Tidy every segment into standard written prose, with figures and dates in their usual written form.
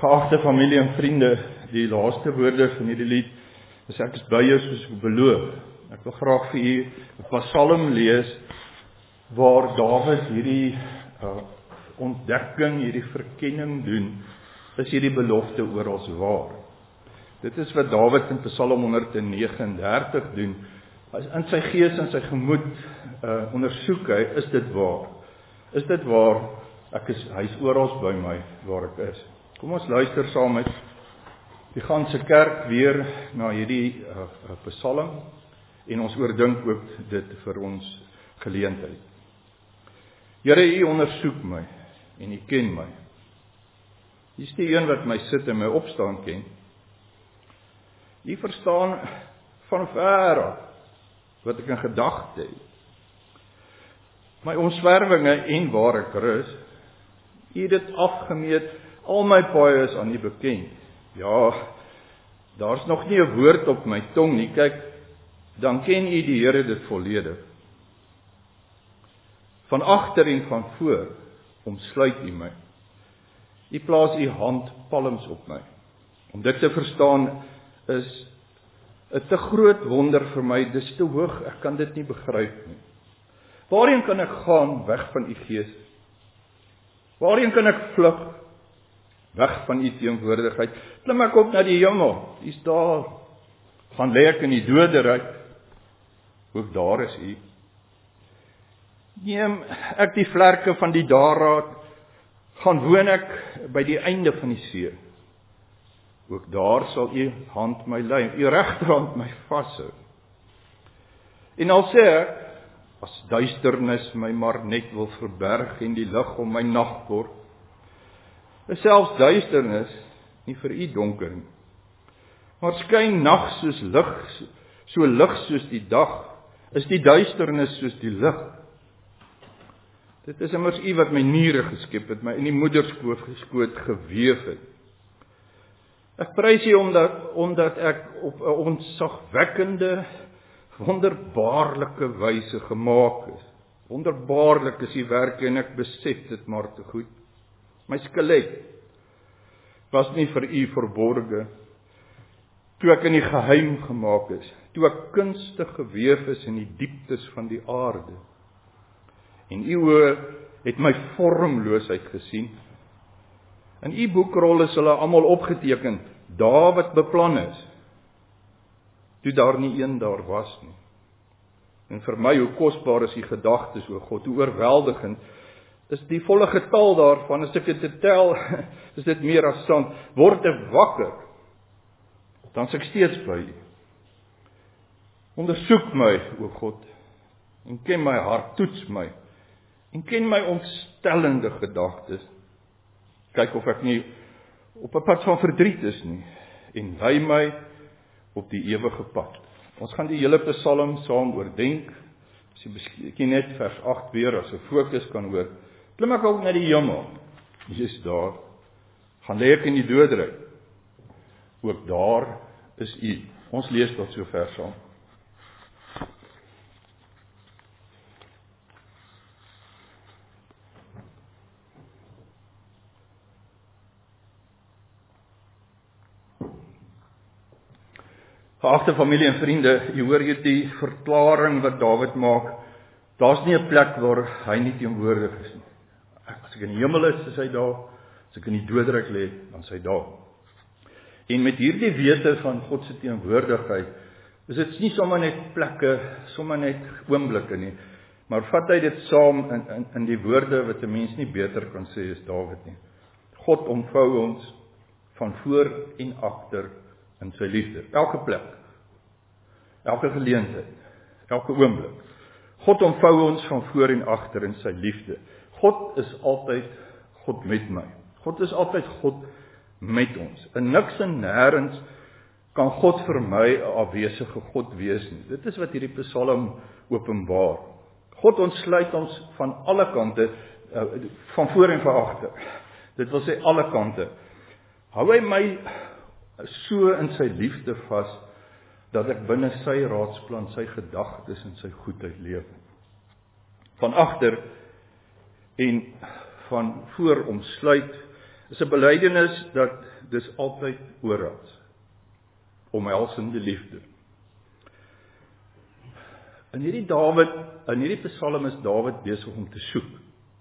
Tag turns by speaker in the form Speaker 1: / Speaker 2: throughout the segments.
Speaker 1: Geagte familie en vriende, die laaste woorde van hierdie lied is ek is by jou soos beloof. Ek wil graag vir u 'n psalm lees waar Dawid hierdie ontdekking, hierdie verkenning doen, is hierdie belofte orals waar. Dit is wat Dawid in Psalm 139 doen. In sy gees en sy gemoed ondersoek hy, is dit waar? Is dit waar? Hy is orals by my waar ek is. Kom ons luister saam met die ganse kerk weer na hierdie psalm en ons oordink ook dit vir ons geleentheid. Here, u ondersoek my en u ken my. U is die een wat my sit en my opstaan ken. U verstaan van ver af wat ek in gedagte het. My omswervinge en waar ek rus, u het dit afgemeet, al my paaie is aan u bekend. Ja, daar's nog nie 'n woord op my tong nie, kyk, dan ken u die Here dit volledig. Van agter en van voor omsluit u my. U plaas u handpalms op my. Om dit te verstaan is 'n te groot wonder vir my, dis te hoog, ek kan dit nie begryp nie. Waarheen kan ek gaan weg van u gees? Waarheen kan ek vlug weg van u teenwoordigheid? Klim ek op na die hemel, u is daar. Gaan lê ek in die doderyk, ook daar is u. Neem ek die vlerke van die daraad, gaan woon ek by die einde van die see. Ook daar sal u hand my lei, u regterhand my vashou. En al sê ek, as duisternis my maar net wil verberg en die lig om my nag word, is selfs duisternis nie vir u donker nie. Maar skyn nag soos lig, so lig soos die dag, is die duisternis soos die lig. Dit is immers u wat my niere geskep het, my in die moederskoot geweef het. Ek prys u omdat ek op 'n ontzagwekkende, wonderbaarlike wyse gemaak is. Wonderbaarlik is die werke en ek besef dit maar te goed. My skelet was nie vir u verborge, toe ek in die geheim gemaak is, toe ek kunstig geweef is in die dieptes van die aarde. En u oë het my vormloosheid gesien. In u boekrol is hulle almal opgeteken, daar wat beplan is, toe daar nie een daar was nie. En vir my, hoe kosbaar is die gedagtes, o God, hoe oorweldigend, is die volle getal daarvan, as ek dit tel, is dit meer as sand. Word ek wakker, dan is ek steeds by u. Ondersoek my, o God, en ken my hart, toets my, en ken my ontstellende gedagtes. Kyk of ek nie op 'n pad van verdriet is nie, en lei my op die ewige pad. Ons gaan die hele psalm saam oordenk. As jy miskien net vers 8 weer as 'n fokus kan hoor. Klim ek ook na die hemel. Jesus daar. Gaan lê ek in die doderyk. Ook daar is u. Ons lees tot sover saam. Geagte familie en vriende, jy hoor hierdie verklaring wat Dawid maak. Daar's nie 'n plek waar hy nie teenwoordig is nie. As ek in die hemel is hy daar. As ek in die doderyk lê, dan is hy daar. En met hierdie wete van God se teenwoordigheid, is dit nie sommer net plekke, sommer net oomblikke nie, maar vat hy dit saam in die woorde wat 'n mens nie beter kan sê as Dawid nie. God omvou ons van voor en agter in sy liefde. Elke plek, elke geleentheid, elke oomblik. God omvou ons van voor en agter in sy liefde. God is altyd God met my. God is altyd God met ons. In niks en nêrens kan God vir my 'n afwesige God wees nie. Dit is wat hierdie psalm openbaar. God ontsluit ons van alle kante, van voor en van agter. Dit wil sê alle kante. Hou hy my so in sy liefde vas, dat ek binne sy raadsplan, sy gedagtes en sy goedheid leef. Van agter en van voor omsluit, is 'n belydenis dat dis altyd oral. Omhelsende liefde. In hierdie Psalm is Dawid besig om te soek.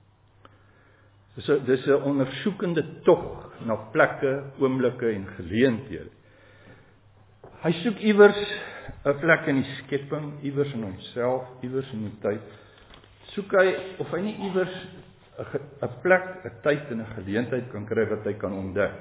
Speaker 1: Dis 'n ondersoekende tog na plekke, oomblikke en geleenthede. Hy soek iewers 'n plek in die skepping, iewers in homself, iewers in die tyd. Soek hy of hy nie iewers 'n plek, 'n tyd en 'n geleentheid kan kry wat hy kan ontdek.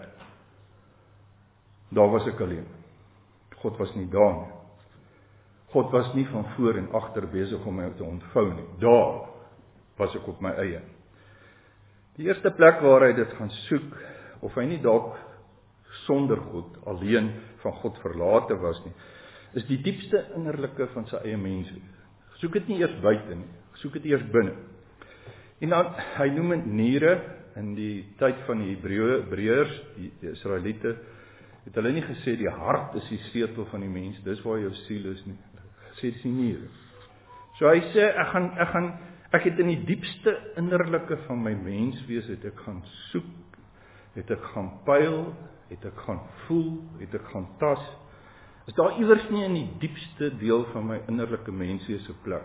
Speaker 1: Daar was ek alleen. God was nie daar nie. God was nie van voor en agter besig om my te ontvou nie. Daar was ek op my eie. Die eerste plek waar hy dit gaan soek, of hy nie dalk sonder God, alleen van God verlate was nie, is die diepste innerlike van sy eie mens. Soek dit nie eers buite nie, soek dit eers binne. En dan, hy noem dit niere, in die tyd van die Hebreërs, die Israeliete, het hulle nie gesê die hart is die sleutel van die mens, dis waar jou siel is nie. Sê dis die niere. So hy sê, ek het in die diepste innerlike van my menswees, het ek gaan soek, het ek gaan pyl, het ek gaan voel, het ek gaan tas. Is daar iewers nie in die diepste deel van my innerlike menswees 'n plek,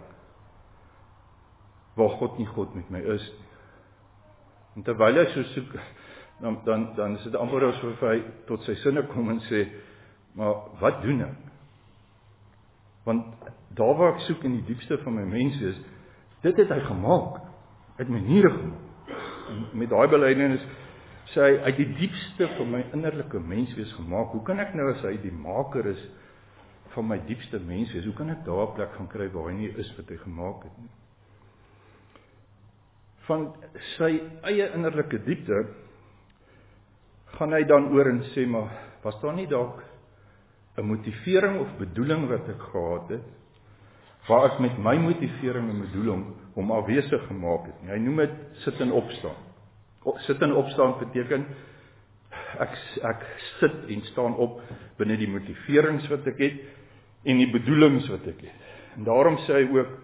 Speaker 1: waar God nie God met my is nie. En terwyl hy so soek, dan is dit amper asof hy tot sy sinne kom en sê, maar wat doen ek? Want daar waar ek soek in die diepste van my menswees, dit het hy gemaak, uit my niere gemaak. En met daai belydenis sê hy, uit die diepste van my innerlike menswees gemaak. Hoe kan ek nou, as hy die maker is van my diepste menswees, hoe kan ek daar 'n plek gaan kry waar hy nie is wat hy gemaak het nie? Van sy eie innerlike diepte gaan hy dan oor en sê, maar was daar nie dalk 'n motivering of bedoeling wat ek gehad het, waar ek met my motivering en bedoeling hom afwesig gemaak het nie? Hy noem dit sit en opstaan. Sit en opstaan beteken, ek sit en staan op binne die motiverings wat ek het, en die bedoelings wat ek het. En daarom sê hy ook,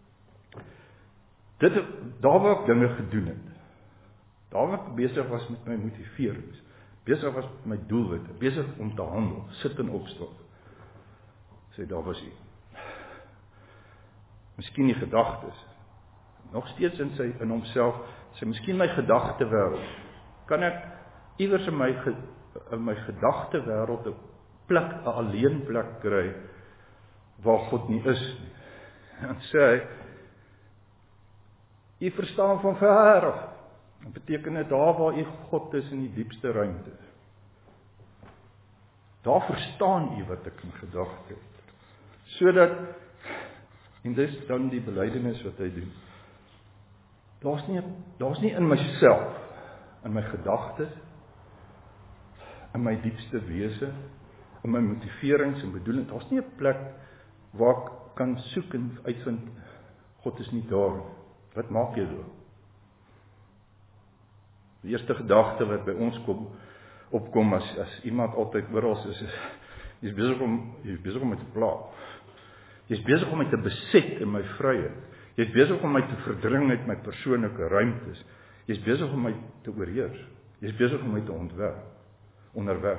Speaker 1: daar waar ek dinge gedoen het, daar waar ek besig was met my motiverings, besig was met my doelwitte, besig om te handel, sit en opstaan, sê daar was hy. Miskien die gedagtes, nog steeds in homself, sê miskien my gedagtewêreld, kan ek iewers in my gedagtewêreld 'n plek, 'n alleen plek kry, waar God nie is nie. En sê hy, u verstaan van ver af, dat beteken dit daar waar u God is in die diepste ruimte. Daar verstaan u wat ek in gedagte het. Sodat, en dis dan die belydenis wat hy doen, daar's nie in myself, in my gedagtes, in my diepste wese, in my motiverings en bedoelings, daar's nie 'n plek waar ek kan soek en uitvind, God is nie daar. Wat maak jy daar? Die eerste gedagte wat by ons opkom as iemand altyd oral is, jy is besig om my te pla. Jy is besig om my te beset in my vryheid. Jy is besig om my te verdring uit my persoonlike ruimtes. Jy is besig om my te oorheers. Jy is besig om my te onderwerp.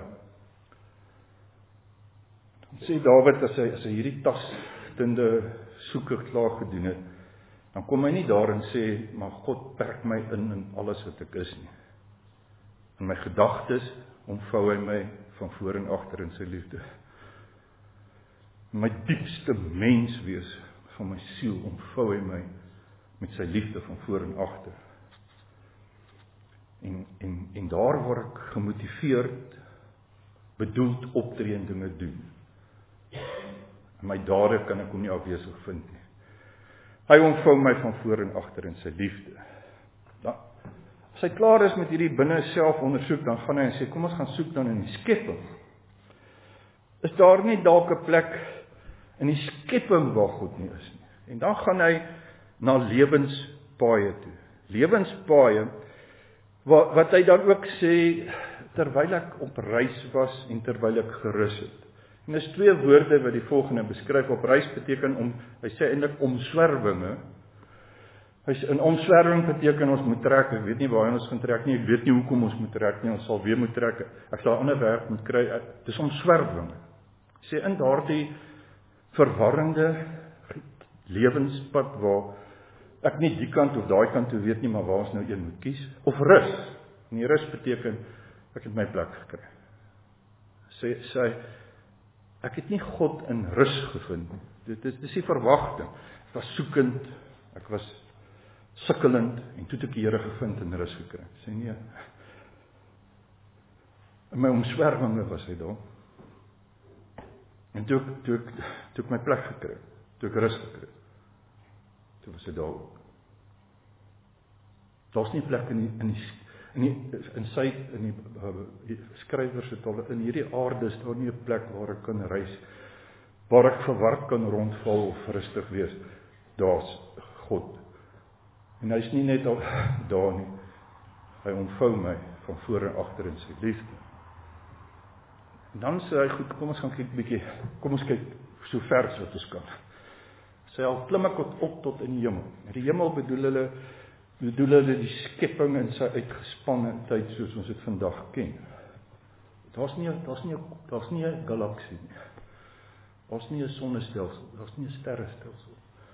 Speaker 1: Dan sê Dawid, as hy hierdie tastende soeke klaar gedoen het, dan kom hy nie daar en sê, maar God perk my in alles wat ek is nie. In my gedagtes omvou hy my van voor en agter in sy liefde. In my diepste menswees van my siel omvou hy my met sy liefde van voor en agter. En daar word ek gemotiveerd, bedoeld optree en dinge doen. In my dade kan ek hom nie afwesig vind nie. Hy omvou my van voor en agter in sy liefde. As hy klaar is met hierdie binne self ondersoek, dan gaan hy en sê, kom ons gaan soek dan in die skepping. Is daar nie dalk 'n plek in die skepping waar God nie is nie? En dan gaan hy na lewenspaaie toe. Lewenspaaie, wat hy dan ook sê, terwyl ek op reis was en terwyl ek gerus het. En dis 2 woorde wat die volgende beskryf. Op reis beteken hy sê eintlik omswerwinge. In omswerwing beteken ons moet trek, ek weet nie waar ons gaan trek nie, ek weet nie hoekom ons moet trek nie, ons sal weer moet trek, ek sal 'n ander werk moet kry, dit is omswerwing. Sê in daardie verwarrende lewenspad waar ek nie die kant of daai kant toe weet nie, maar waar ons nou een moet kies, of rus. En die rus beteken, ek het my plek gekry. Sê, ek het nie God in rus gevind. Dit is die verwagting. Ek was soekend, ek was sukkelend, en toe het ek die Here gevind en rus gekry. Sê nee, in my omswerwinge was hy daar. En toe ek my plek gekry, toe ek rus gekry, toe was hy daar ook. Daar's nie plek in die skrywer se taal, in hierdie aarde is daar nie 'n plek waar ek kan reis, waar ek verward kan rondval of rustig wees. Daar's God. En hy's nie net al daar nie. Hy omvou my van voor en agter in sy liefde. En dan sê hy, goed, kom ons gaan kyk bietjie, kom ons kyk so ver as wat ons kan. Sê al klim ek op tot in die hemel. En die hemel bedoel hulle die skepping in sy uitgespanne tyd soos ons dit vandag ken. Daar's nie 'n galaksie nie. Daar's nie 'n sonnestelsel, daar's nie 'n sterrestelsel.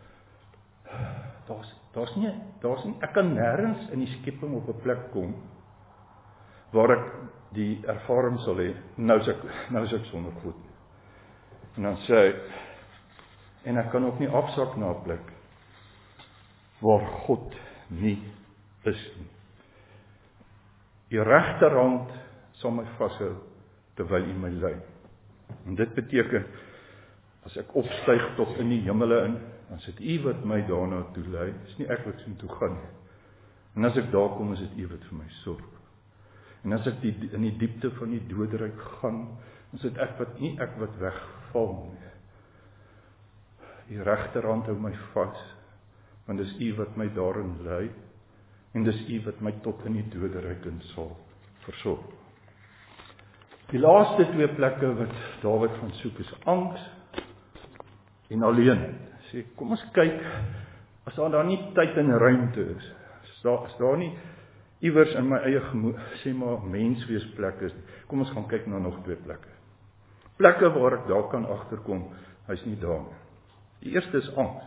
Speaker 1: Daar's nie, ek kan nêrens in die skepping op 'n plek kom waar ek die ervaring sal hê, nou is ek sonder God. En dan sê hy, en ek kan ook nie afsak na 'n plek waar God nie is nie. Die regterhand sal my vashou terwyl U my lei. En dit beteken, as ek opstyg tot in die hemele in, dan is dit U wat my daarna toe lei, is nie ek wat so toe gaan nie. En as ek daar kom, is dit U wat vir my sorg. En as ek in die diepte van die doderyk gaan, is dit nie ek wat wegval nie. Die regterhand hou my vas, want dis U wat my daarin lei, en dis U wat my tot in die doderyk in sal versorg. Die laaste twee plekke wat Dawid gaan soek is angs en alleenheid. Sê, kom ons kyk, as daar nie tyd en ruimte is, as daar nie iewers in my eie sê maar mensweesplek is, kom ons gaan kyk na nog twee plekke. Plekke waar ek daar kan agterkom, hy's nie daar nie. Die eerste is angs.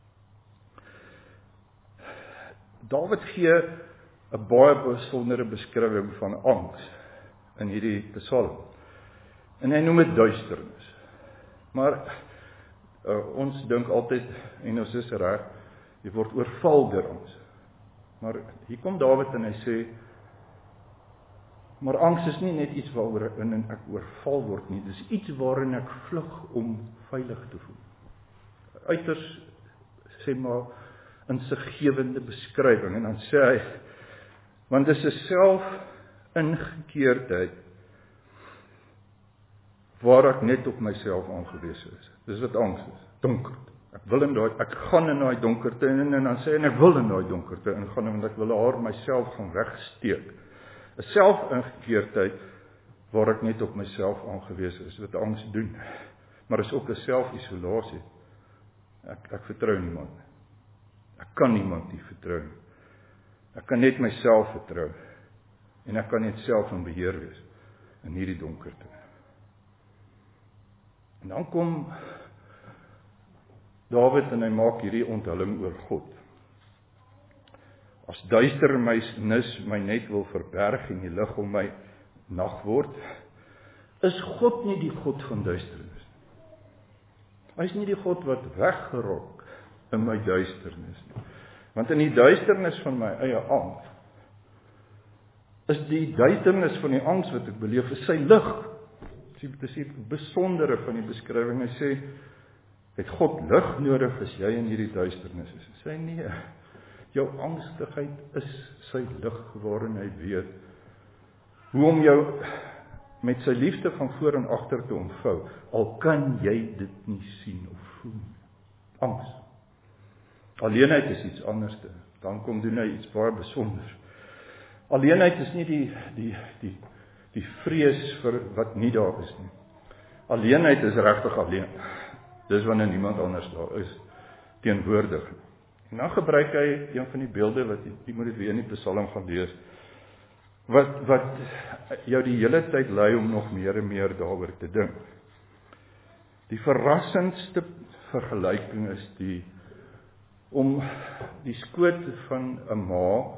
Speaker 1: Dawid gee 'n baie besondere beskrywing van angs in hierdie Psalm. En hy noem dit duisternis. Maar ons dink altyd, en ons is reg, jy word oorval deur angs. Maar hier kom Dawid en hy sê, maar angs is nie net iets waarin ek oorval word nie, dis iets waarin ek vlug om veilig te voel. Uiters, sê maar, insiggewende beskrywing, en dan sê hy, want dis 'n selfingekeerdheid waar ek net op myself aangewese is. Dis wat angs is, donkerte. Ek gaan in daai donkerte en dan sê en ek wil in daai donkerte ingaan want ek wil myself gaan wegsteek. 'n Selfingekeerdheid waar ek net op myself aangewese is, wat angs doen. Maar is ook 'n selfisolasie. Ek vertrou niemand. Ek kan niemand nie vertrou nie. Ek kan net myself vertrou. En ek kan net self in beheer wees in hierdie donkerte. En dan kom Dawid en hy maak hierdie onthulling oor God. As duisternis my net wil verberg en die lig om my nag word, is God nie die God van duisternis. Hy is nie die God wat weggerok in my duisternis nie. Want in die duisternis van my eie angs, is die duisternis van die angs wat ek beleef, is sy lig. Dit is die besondere van die beskrywing. Hy sê, het God lig nodig as jy in hierdie duisternis is? Hy sê nee, jou angstigheid is sy lig waarin hy weet hoe om jou met sy liefde van voor en agter te omvou, al kan jy dit nie sien of voel. Angs. Alleenheid is iets anders. Dan kom doen hy iets baie besonders. Alleenheid is nie die vrees vir wat nie daar is nie. Alleenheid is regtig alleen. Dis wanneer niemand anders daar is teenwoordig. En dan gebruik hy een van die beelde wat jy moet dit weer in die Psalm gaan lees, wat jou die hele tyd lei om nog meer en meer daaroor te dink. Die verrassendste vergelyking is om die skoot van 'n ma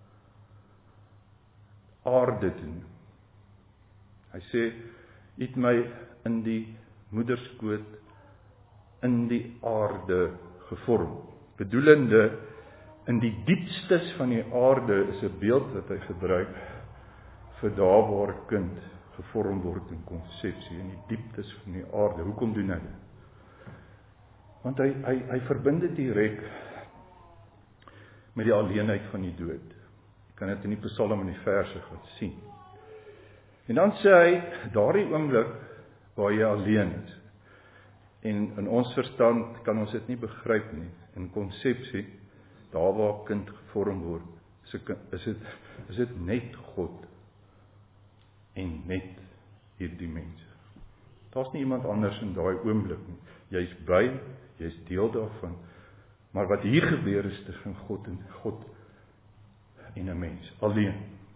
Speaker 1: aarde te noem. Hy sê, het my in die moederskoot in die aarde gevorm. Bedoelende, in die diepstes van die aarde is 'n beeld wat hy gebruik vir daar waar 'n kind gevorm word in konsepsie, in die dieptes van die aarde. Hoekom doen hy dit? Want hy verbind dit direk met die alleenheid van die dood. Jy kan dit in die Psalm en die verse gaan sien. En dan sê hy, daardie oomblik waar jy alleen is, en in ons verstand kan ons dit nie begryp nie, in konsepsie, daar waar 'n kind gevorm word, is dit net God, en net hierdie mense. Daar's nie iemand anders in daai oomblik nie. Jy's by, jy's deel daarvan, maar wat hier gebeur is tussen God en 'n mens, alleen.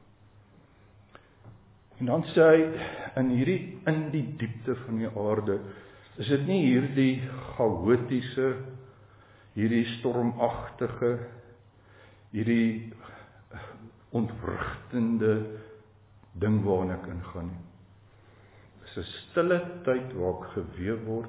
Speaker 1: En dan sê hy, in die diepte van die aarde, is dit nie hierdie chaotiese, hierdie stormagtige, hierdie ontwrigtende ding waarin ek ingaan nie. Dis 'n stille tyd waar ek gewewe word,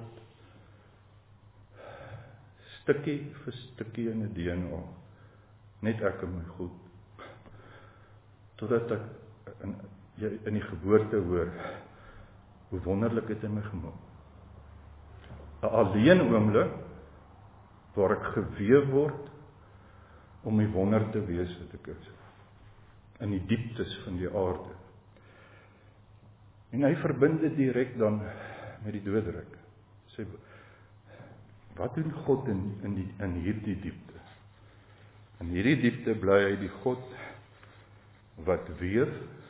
Speaker 1: stukkie vir stukkie in 'n DNA, net ek en my God, totdat ek in die geboorte hoor, hoe wonderlik het hy my gemaak. 'n alleen oomblik, waar ek gewewe word, om die wonder te wees wat ek is, in die dieptes van die aarde. En hy verbind dit direk dan met die doodryk. Sê, wat doen God in hierdie diepte? In hierdie diepte bly hy die God wat weef,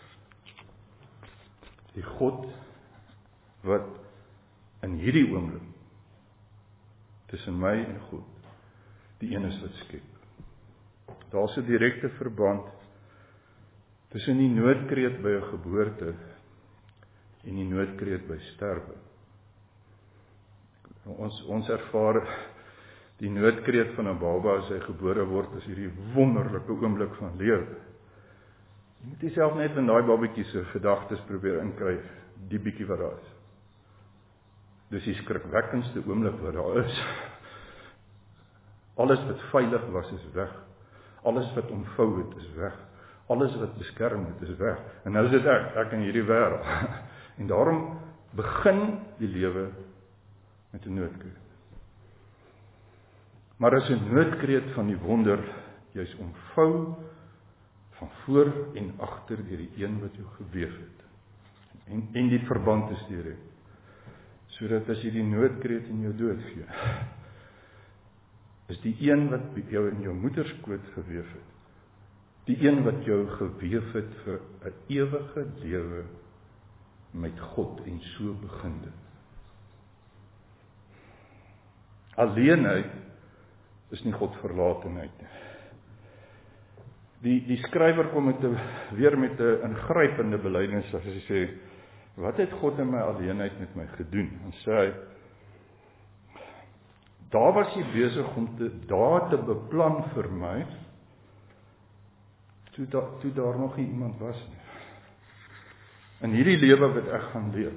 Speaker 1: die God wat in hierdie oomblik tussen my en God die een is wat skep. Daar's 'n direkte verband tussen die noodkreet by 'n geboorte en die noodkreet by sterwe. Ons ervaar die noodkreet van 'n baba as hy gebore word as hierdie wonderlike oomblik van lewe. Jy moet jouself net in daai babatjie se gedagtes probeer inkry, die bietjie wat daar is. Dis die skrikwekkendste oomblik wat daar is. Alles wat veilig was is weg. Alles wat omvou het is weg. Alles wat beskerm het is weg. En nou is dit ek in hierdie wêreld. En daarom begin die lewe met 'n noodkreet. Maar as 'n noodkreet van die wonder, jy's omvou van voor en agter deur die een wat jou geweef het. En die verband is direk. Sodat as jy die noodkreet in jou dood gee, is die een wat jou in jou moederskoot geweef het, die een wat jou geweef het vir 'n ewige lewe met God, en so begin dit. Alleenheid is nie Godverlatenheid nie. Die skrywer kom weer met 'n ingrypende belydenis, as hy sê, wat het God in my alleenheid met my gedoen? En sê hy, daar was hy besig om daar te beplan vir my, toe daar nog nie iemand was nie. In hierdie lewe wat ek gaan leef.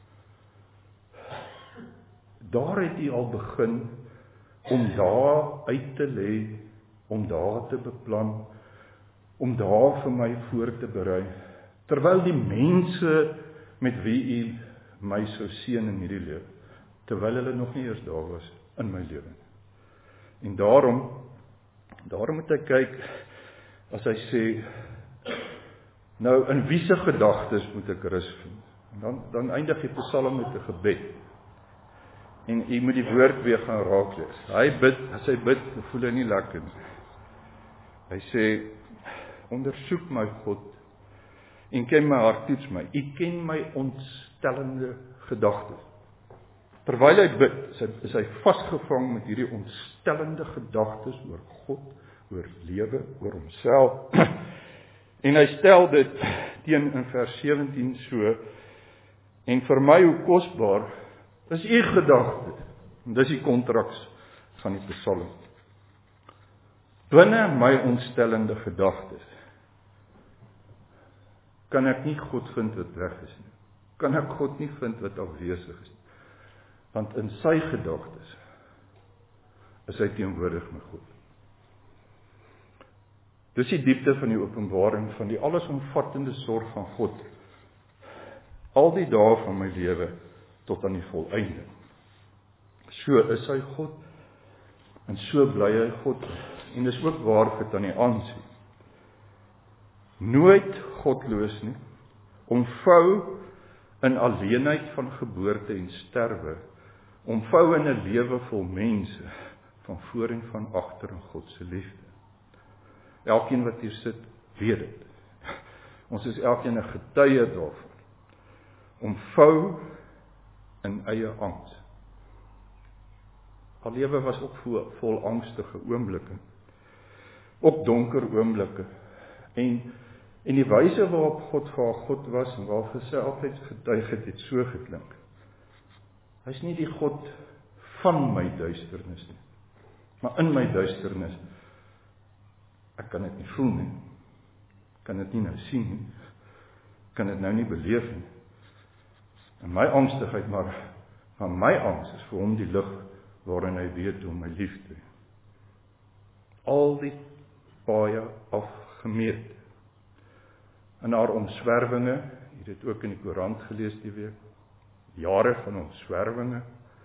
Speaker 1: Daar het hy al begin om daar uit te lê, om daar te beplan, om daar vir my voor te berei, terwyl die mense met wie hy my sou seën in hierdie lewe, terwyl hulle nog nie eers daar was in my lewe. En daarom moet ek kyk, as hy sê, nou in wie se gedagtes moet ek rus vind? Dan eindig die Psalm met 'n gebed. En jy moet die woord weer gaan raak lees. As hy bid, voel hy nie lekker nie. Hy sê, ondersoek my God, en ken my hart, toets my. U ken my ontstellende gedagtes. Terwyl hy bid, is hy vasgevang met hierdie ontstellende gedagtes oor God, oor lewe, oor homself. En hy stel dit teen in vers 17 so, en vir my hoe kosbaar is u gedagte. En dis die kontraks van die Psalm. Binne my ontstellende gedagtes kan ek nie God vind wat weg is nie. Kan ek God nie vind wat afwesig is nie. Want in sy gedagtes is hy teenwoordig met God. Dis die diepte van die openbaring van die allesomvattende sorg van God. Al die dae van my lewe tot aan die volëinde. So is hy God en so bly hy God. En dis ook waar vir tannie Ansie. Nooit godloos nie, omvou in alleenheid van geboorte en sterwe, omvou in 'n lewe vol mense, van voor en van agter in God se liefde. Elkeen wat hier sit, weet dit. Ons is elkeen 'n getuie daarvan. Omvou in eie angs. Haar lewe was ook vol angstige oomblikke. Ook donker oomblikke. En die wyse waarop God vir haar God was en waarvoor sy altyd getuig het so geklink. Hy's nie die God van my duisternis nie, maar in my duisternis. Ek kan dit nie voel nie. Kan dit nie nou sien nie. Kan dit nou nie beleef nie. En my angstigheid, maar my angs is vir hom die lig waarin hy weet om my lief te hê. Al die paaie afgemeet. In haar omswervinge, jy het dit ook in die koerant gelees die week, jare van omswervinge,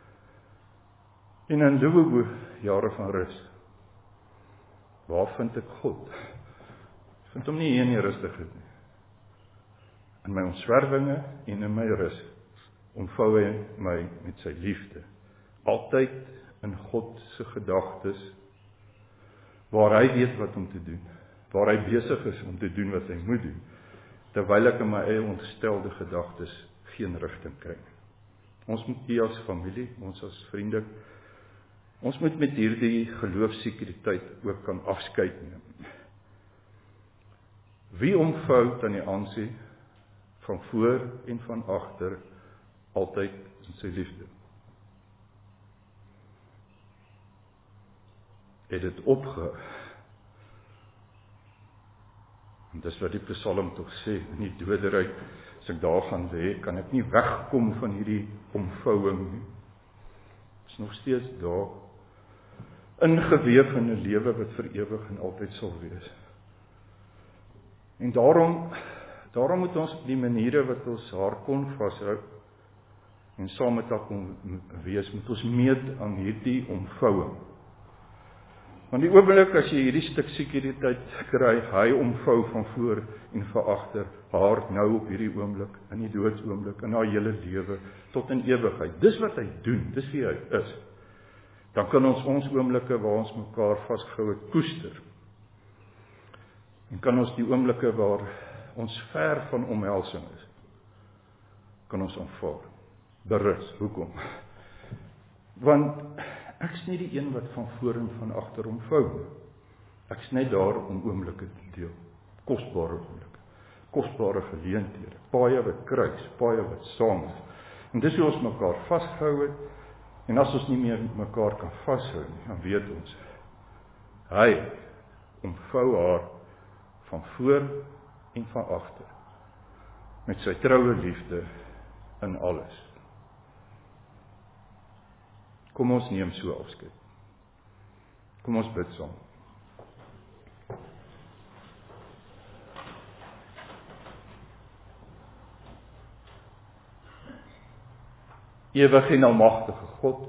Speaker 1: en in Liverpool, jare van rus. Waar vind ek God? Ek vind hom nie hier in die rustigheid nie. In my omswervinge en in my rus, omvou hy my met sy liefde. Altyd in God se gedagtes, waar hy weet wat om te doen, waar hy besig is om te doen wat hy moet doen, terwyl ek in my eie ontstelde gedagtes geen rigting kry. Ons moet hier as familie, ons as vriende, ons moet met hierdie geloofsekuriteit ook kan afskeid neem. Wie omvou tannie Ansie van voor en van agter altyd in sy liefde? Het dit opgehou. En dis wat die Psalm tog sê, in die doderyk, as ek daar gaan lê, kan ek nie wegkom van hierdie omvouing nie. Is nog steeds daar, ingeweef in 'n lewe wat vir ewig en altyd sal wees. En daarom moet ons op die maniere wat ons haar kon vashou, en saam met haar kon wees, moet ons meet aan hierdie omvouing. Want die oomblik as jy hierdie stuk sekuriteit kry, hy omvou van voor en van agter, haar nou op hierdie oomblik, in die doodsoomblik, in haar hele lewe, tot in ewigheid. Dis wat hy doen, dis wie hy is. Dan kan ons oomblikke waar ons mekaar vasgehou het, koester. En kan ons die oomblikke waar ons ver van omhelsing is, kan ons aanvaar. Berus, hoekom? Want ek is nie die een wat van voor en van agter omvou. Ek is net daar om oomblikke te deel. Kosbare oomblikke. Kosbare geleenthede. Paaie wat kruis, paaie wat saam is. En dis hoe ons mekaar vasgehou het. En as ons nie meer mekaar kan vashou nie, dan weet ons, hy omvou haar van voor en van agter. Met sy troue liefde in alles. Kom ons neem so afskeid. Kom ons bid saam. Ewige en almagtige God,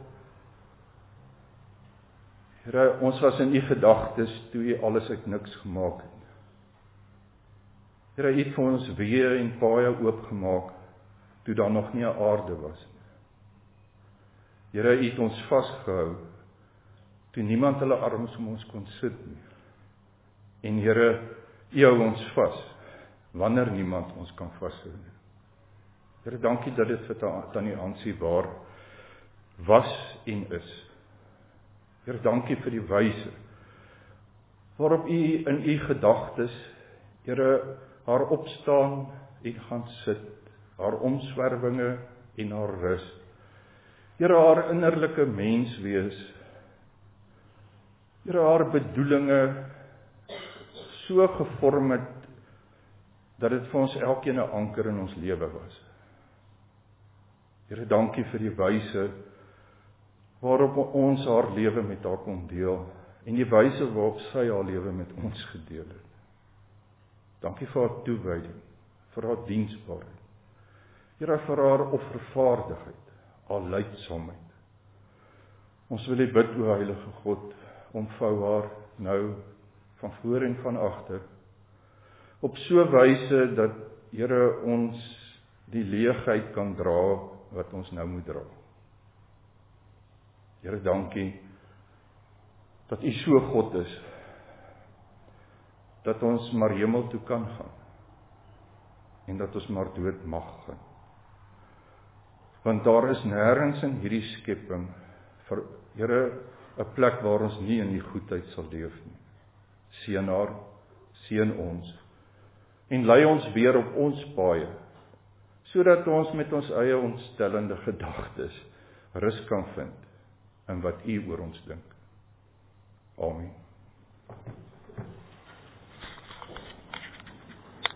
Speaker 1: Here, ons was in u gedagtes toe u alles uit niks gemaak het. Here, u het vir ons weë en paaie oopgemaak toe daar nog nie 'n aarde was nie. Here, u het ons vasgehou toe niemand hulle arms om ons kon sit nie. En Here, u hou ons vas wanneer niemand ons kan vashou nie. Here, dankie dat dit vir tannie Ansie waar was en is. Here, dankie vir die wyse waarop U in U gedagtes, Here, haar opstaan en gaan sit, haar omswervinge en haar rus. Here, haar innerlike menswees, Here, haar bedoelinge so gevorm het, dat dit vir ons elkeen 'n anker in ons lewe was. Here, dankie vir die wyse waarop ons haar lewe met haar kon deel, en die wyse waarop sy haar lewe met ons gedeel het. Dankie vir haar toewyding, vir haar diensbaarheid. Here, vir haar offervaardigheid, haar lydsaamheid. Ons wil U bid, o Heilige God, omvou haar nou van voor en van agter, op so wyse dat, Here, ons die leegheid kan dra wat ons nou moet dra. Here, dankie dat U so God is, dat ons maar hemel toe kan gaan, en dat ons maar dood mag gaan. Want daar is nêrens in hierdie skepping, vir Here, 'n plek waar ons nie in die goedheid sal leef nie. Seën haar, seën ons, en lei ons weer op ons paaie, sodat ons met ons eie ontstellende gedagtes rus kan vind in wat U oor ons dink. Amen.